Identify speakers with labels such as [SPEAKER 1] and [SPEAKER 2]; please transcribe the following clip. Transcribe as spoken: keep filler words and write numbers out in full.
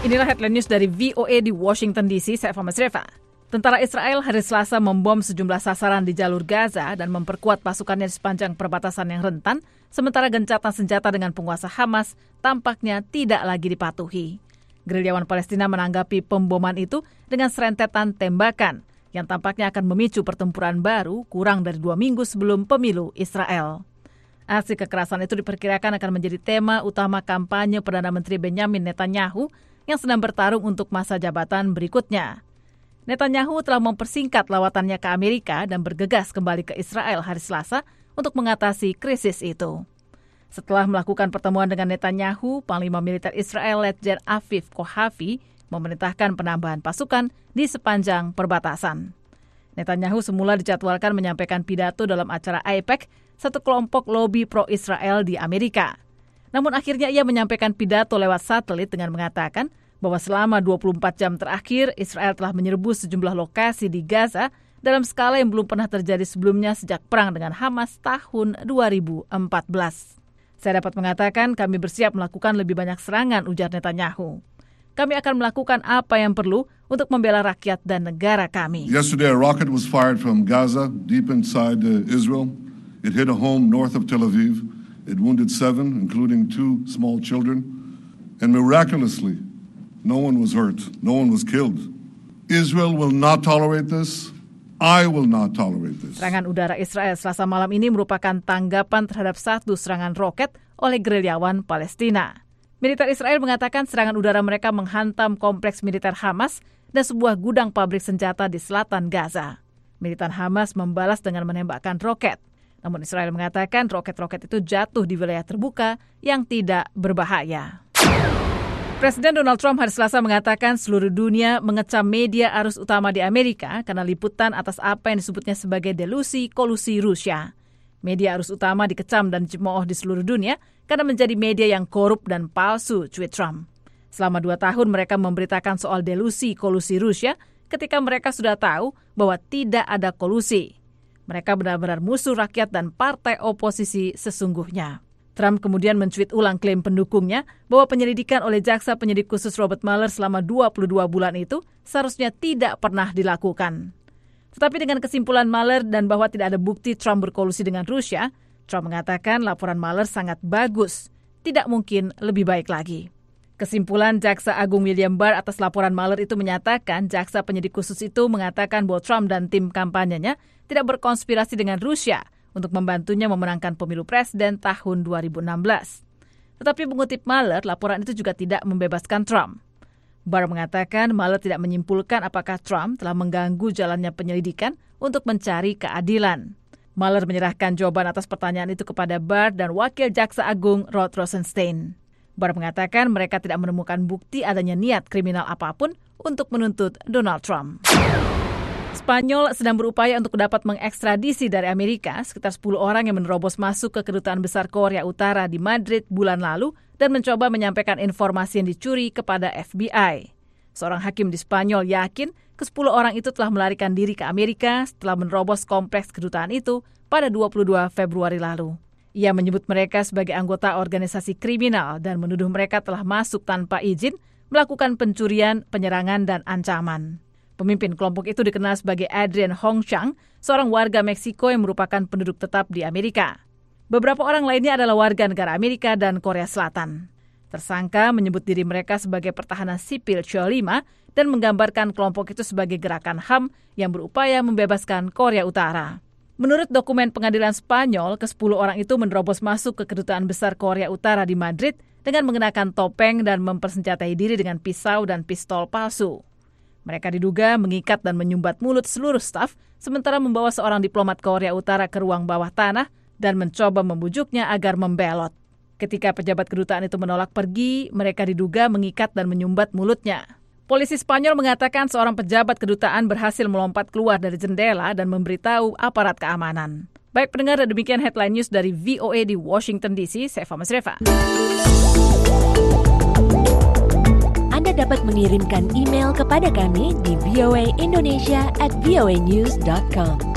[SPEAKER 1] Inilah headline news dari V O A di Washington D C, saya Fama Sreva. Tentara Israel hari Selasa membom sejumlah sasaran di jalur Gaza dan memperkuat pasukannya di sepanjang perbatasan yang rentan, sementara gencatan senjata dengan penguasa Hamas tampaknya tidak lagi dipatuhi. Gerilyawan Palestina menanggapi pemboman itu dengan serentetan tembakan yang tampaknya akan memicu pertempuran baru kurang dari dua minggu sebelum pemilu Israel. Aksi kekerasan itu diperkirakan akan menjadi tema utama kampanye Perdana Menteri Benjamin Netanyahu yang sedang bertarung untuk masa jabatan berikutnya. Netanyahu telah mempersingkat lawatannya ke Amerika dan bergegas kembali ke Israel hari Selasa untuk mengatasi krisis itu. Setelah melakukan pertemuan dengan Netanyahu, Panglima Militer Israel Letjen Aviv Kohavi memerintahkan penambahan pasukan di sepanjang perbatasan. Netanyahu semula dijadwalkan menyampaikan pidato dalam acara AIPAC, satu kelompok lobi pro-Israel di Amerika. Namun akhirnya ia menyampaikan pidato lewat satelit dengan mengatakan bahwa selama dua puluh empat jam terakhir Israel telah menyerbu sejumlah lokasi di Gaza dalam skala yang belum pernah terjadi sebelumnya sejak perang dengan Hamas tahun dua ribu empat belas. Saya dapat mengatakan kami bersiap melakukan lebih banyak serangan, ujar Netanyahu. Kami akan melakukan apa yang perlu untuk membela rakyat dan negara kami.
[SPEAKER 2] Yesterday a rocket was fired from Gaza deep inside uh, Israel. It hit a home north of Tel Aviv. It wounded seven, including two small children. And miraculously, no one was hurt. No one was killed. Israel will not tolerate this. I will not tolerate this.
[SPEAKER 1] Serangan udara Israel Selasa malam ini merupakan tanggapan terhadap satu serangan roket oleh gerilyawan Palestina. Militer Israel mengatakan serangan udara mereka menghantam kompleks militer Hamas dan sebuah gudang pabrik senjata di selatan Gaza. Militan Hamas membalas dengan menembakkan roket. Namun Israel mengatakan roket-roket itu jatuh di wilayah terbuka yang tidak berbahaya. Presiden Donald Trump hari Selasa mengatakan seluruh dunia mengecam media arus utama di Amerika karena liputan atas apa yang disebutnya sebagai delusi kolusi Rusia. Media arus utama dikecam dan dicemooh di seluruh dunia karena menjadi media yang korup dan palsu, tweet Trump. Selama dua tahun mereka memberitakan soal delusi kolusi Rusia ketika mereka sudah tahu bahwa tidak ada kolusi. Mereka benar-benar musuh rakyat dan partai oposisi sesungguhnya. Trump kemudian mencuit ulang klaim pendukungnya bahwa penyelidikan oleh jaksa penyidik khusus Robert Mueller selama dua puluh dua bulan itu seharusnya tidak pernah dilakukan. Tetapi dengan kesimpulan Mueller dan bahwa tidak ada bukti Trump berkolusi dengan Rusia, Trump mengatakan laporan Mueller sangat bagus, tidak mungkin lebih baik lagi. Kesimpulan Jaksa Agung William Barr atas laporan Mueller itu menyatakan jaksa penyidik khusus itu mengatakan bahwa Trump dan tim kampanyenya tidak berkonspirasi dengan Rusia untuk membantunya memenangkan pemilu presiden tahun dua ribu enam belas. Tetapi mengutip Mueller, laporan itu juga tidak membebaskan Trump. Barr mengatakan Mueller tidak menyimpulkan apakah Trump telah mengganggu jalannya penyelidikan untuk mencari keadilan. Mueller menyerahkan jawaban atas pertanyaan itu kepada Barr dan Wakil Jaksa Agung Rod Rosenstein. Barr mengatakan mereka tidak menemukan bukti adanya niat kriminal apapun untuk menuntut Donald Trump. Spanyol sedang berupaya untuk dapat mengekstradisi dari Amerika sekitar sepuluh orang yang menerobos masuk ke Kedutaan Besar Korea Utara di Madrid bulan lalu dan mencoba menyampaikan informasi yang dicuri kepada F B I. Seorang hakim di Spanyol yakin ke sepuluh orang itu telah melarikan diri ke Amerika setelah menerobos kompleks kedutaan itu pada dua puluh dua Februari lalu. Ia menyebut mereka sebagai anggota organisasi kriminal dan menuduh mereka telah masuk tanpa izin, melakukan pencurian, penyerangan, dan ancaman. Pemimpin kelompok itu dikenal sebagai Adrian Hongchang, seorang warga Meksiko yang merupakan penduduk tetap di Amerika. Beberapa orang lainnya adalah warga negara Amerika dan Korea Selatan. Tersangka menyebut diri mereka sebagai pertahanan sipil Cholima dan menggambarkan kelompok itu sebagai gerakan H A M yang berupaya membebaskan Korea Utara. Menurut dokumen pengadilan Spanyol, ke sepuluh orang itu menerobos masuk ke Kedutaan Besar Korea Utara di Madrid dengan mengenakan topeng dan mempersenjatai diri dengan pisau dan pistol palsu. Mereka diduga mengikat dan menyumbat mulut seluruh staf, sementara membawa seorang diplomat Korea Utara ke ruang bawah tanah dan mencoba membujuknya agar membelot. Ketika pejabat kedutaan itu menolak pergi, mereka diduga mengikat dan menyumbat mulutnya. Polisi Spanyol mengatakan seorang pejabat kedutaan berhasil melompat keluar dari jendela dan memberitahu aparat keamanan. Baik pendengar, dan demikian headline news dari V O A di Washington D C. Saya Fama Sreva.
[SPEAKER 3] Anda dapat mengirimkan email kepada kami di voaindonesia at voanews dot com.